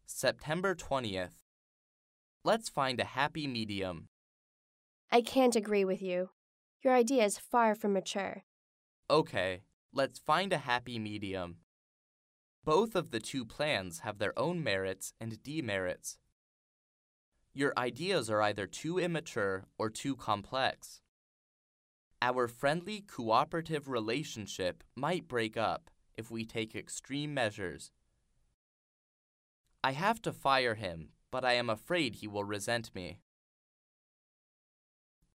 September 20th. Let's find a happy medium. I can't agree with you. Your idea is far from mature. Okay, let's find a happy medium. Both of the two plans have their own merits and demerits. Your ideas are either too immature or too complex. Our friendly, cooperative relationship might break up if we take extreme measures. I have to fire him, but I am afraid he will resent me.